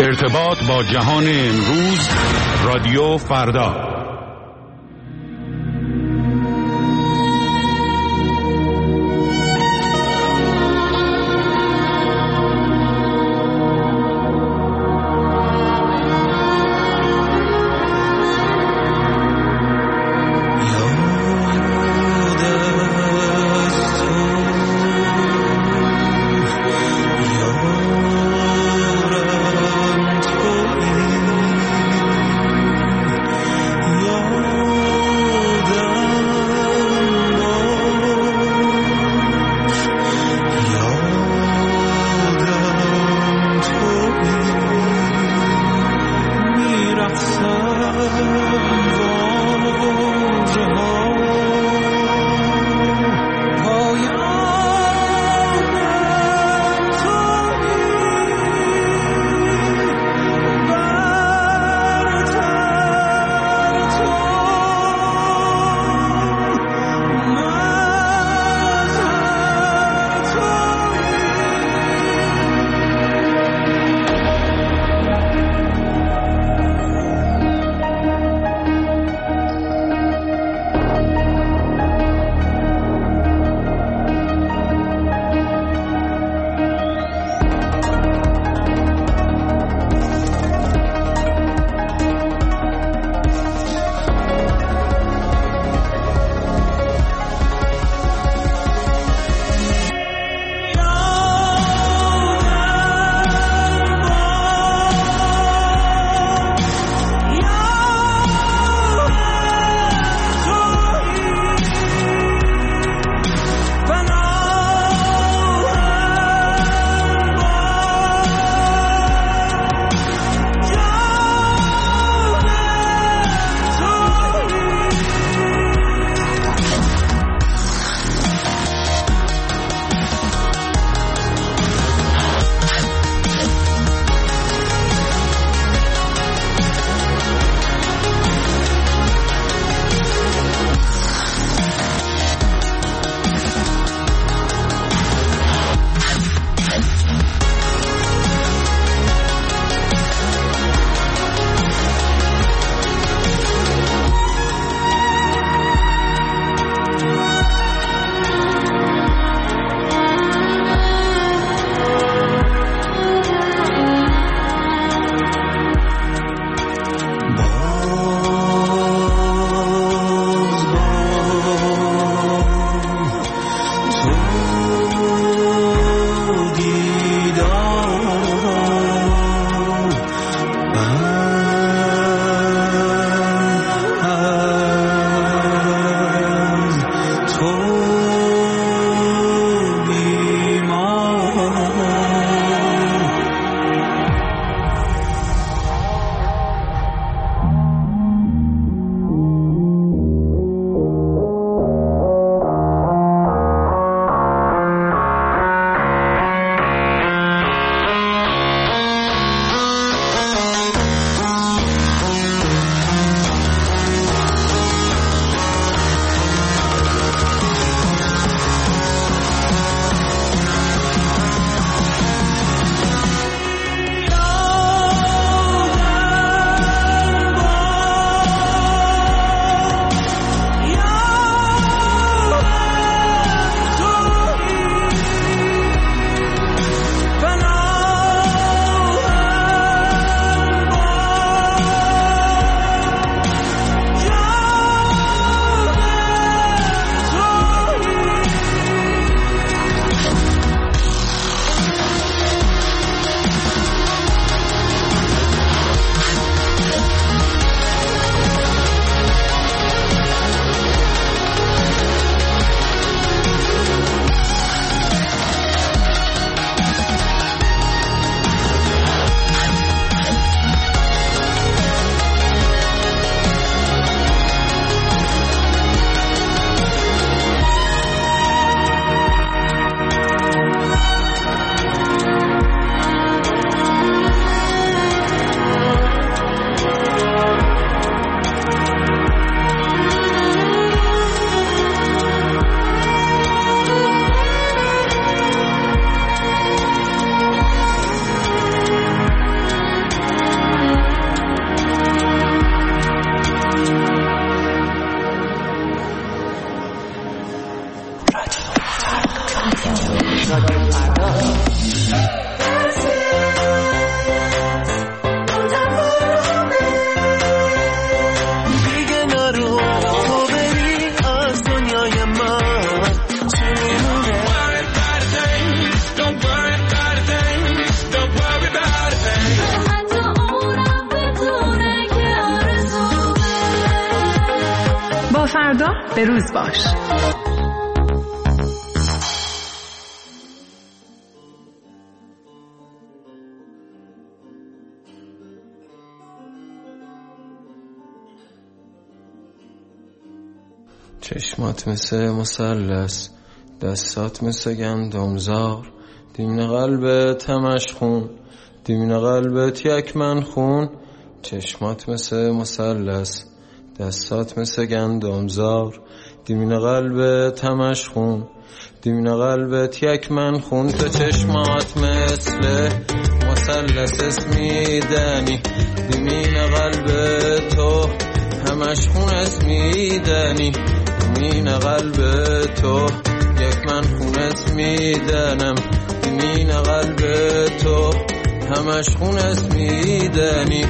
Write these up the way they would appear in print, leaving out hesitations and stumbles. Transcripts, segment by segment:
ارتباط با جهان امروز، رادیو فردا. فردا به روز باش. چشمات مثل مثلث، دستات مثل گندمزار، دیمن قلبت همش خون، دیمن قلبت یک من خون. چشمات مثل مثلث، دستات مثل گندمزار، دیمن قلبت همش خون، دیمن قلبت یک من خون. تو چشمات مثل مثلث اسمیدنی، دیمن قلبت تو همش خون اسمیدنی، دیمن قلبت تو یک من خون اسمیدنم، دیمن قلبت تو همش خون اسمیدنی.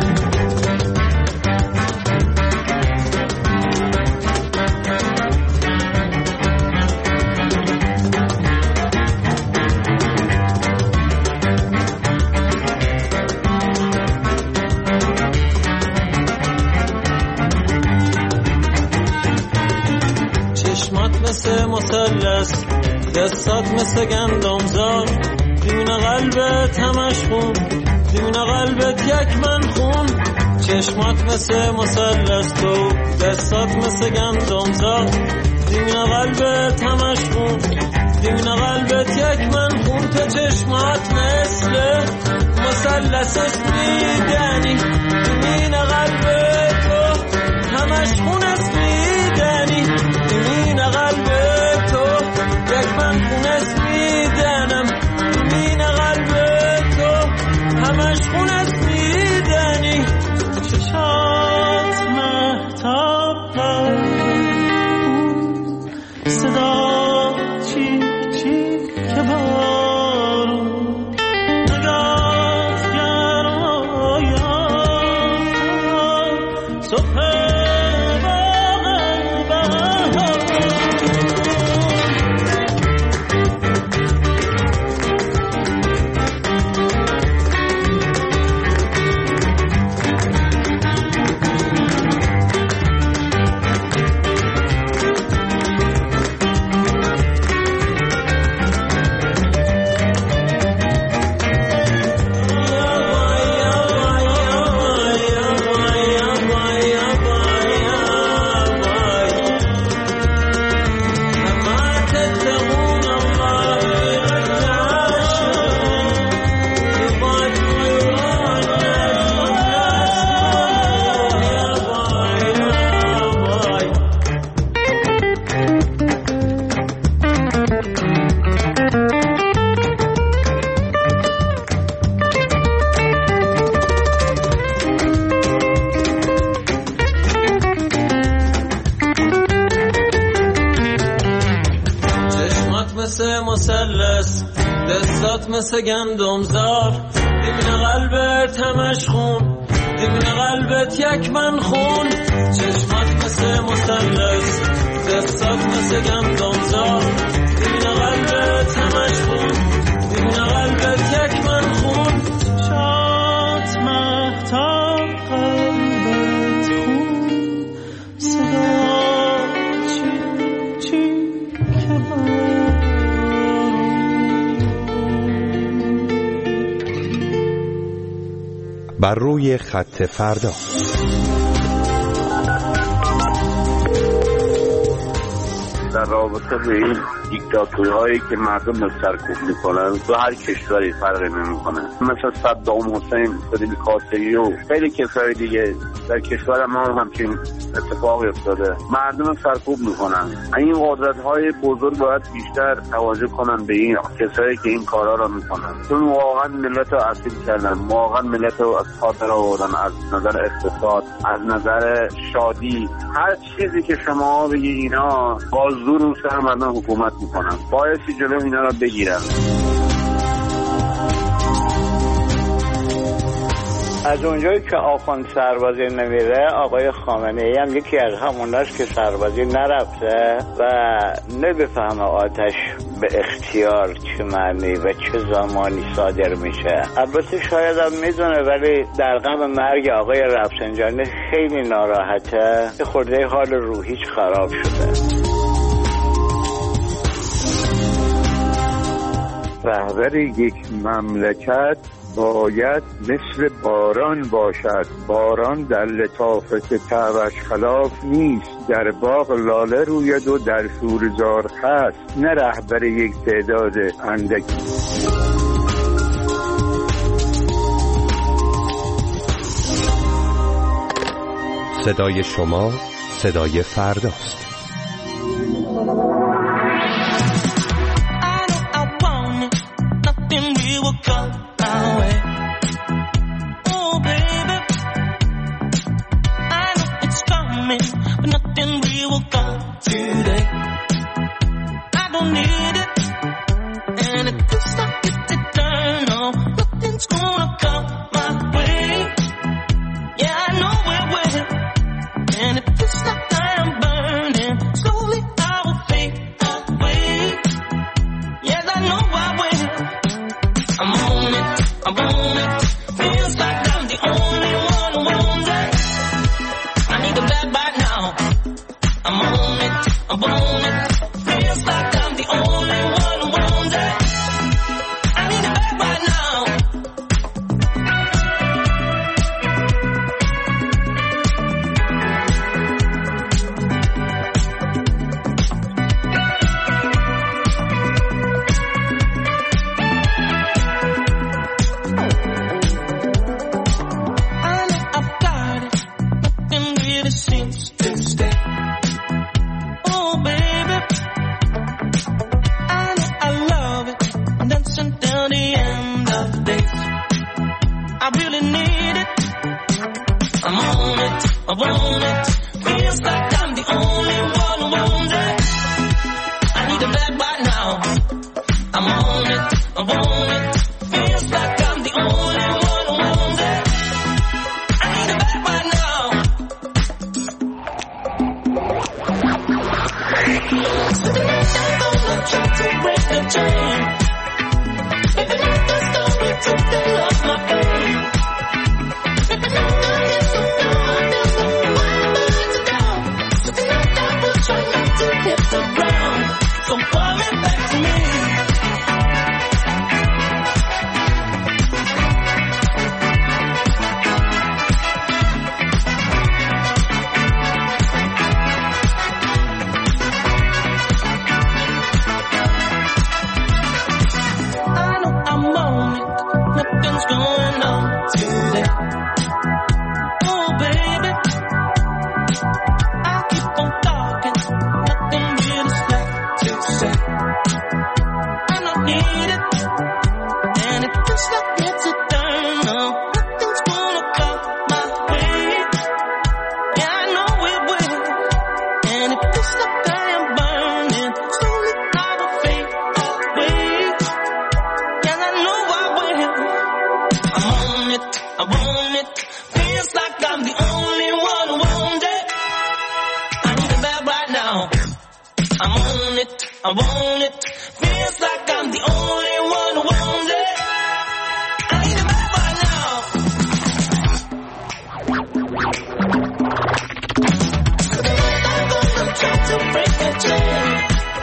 مثل مثلث، دستات مثل گندمزار، دیمن قلبت همش خون، دیمن قلبت یک من خون. چشمات مثل مثلث، تو دستات مثل گندمزار، دیمن قلبت همش خون، دیمن قلبت یک من خون. تو چشمات مثل مثلث اسمیدنی، دیمن قلبت تو همش خون اسمیدنی، دیمن قلبت تو یک من خون اسمیدنم، دیمن قلبت تو همش خون اسمیدنی. چشات مهتاب صدا چیک چیک که بارون، نگات گرمایم صبح مثلث، دستات مثل گندمزار، دیمن قلبت همش خون، دیمن قلبت یک من خون. چشمات مثل مثلث، دستات مثل گندمزار، دیمن قلبت همش خون، دیمن قلبت یک من خون. چشمات مهتاب قلبت خون، صدا چیک چیک که بارون. بر روی خط فردا. در رابطه به این دیکتاتورهایی که مردم رو سرکوب میکنن تو هر کشوری فرقی نمیکنه، مثل صدام حسین، فیدل کاستریو و خیلی کسای دیگه در کشور ما همچین اتفاقی افتاده، مردم سرکوب میکنن. این قدرت های بزرگ باید بیشتر توجه کنن به این کسایی که این کارا رو میکنن، چون واقعا ملت رو اسیر کردن، واقعا ملت رو از خاطر آوردن، از نظر اقتصاد، از نظر شادی، هر چیزی که شما بگی اینا با زور رو سر مردم حکومت میکنن. بایستی جلو اینا رو بگیرن. از اونجایی که آخوند سربازی نمیره، آقای خامنه‌ای هم یکی از هموناست که سربازی نرفته و نمیفهمه آتش به اختیار چه معنی و چه زمانی صادر میشه. البته شاید هم میدونه، ولی در غم مرگ آقای رفسنجانی خیلی ناراحته، خورده حال روحیش خراب شده. رهبر یک مملکت باید مثل باران باشد. باران در لطافت تعبش خلاف نیست، در باغ لاله روید و در شورزار خست، نه رهبر یک تعداد اندکی. صدای شما صدای فرداست.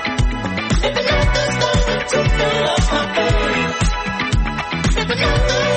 If